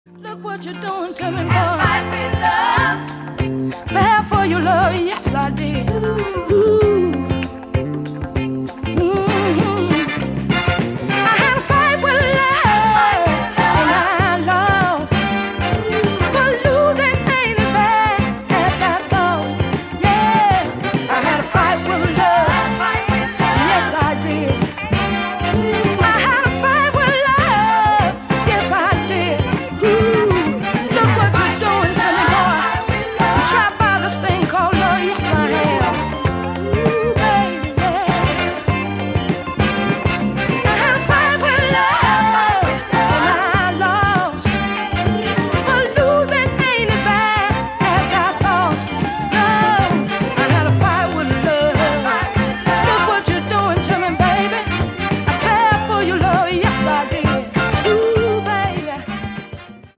Look what you're doing to me, boy. It might be love. Fair for your love, yes I did. Ooh.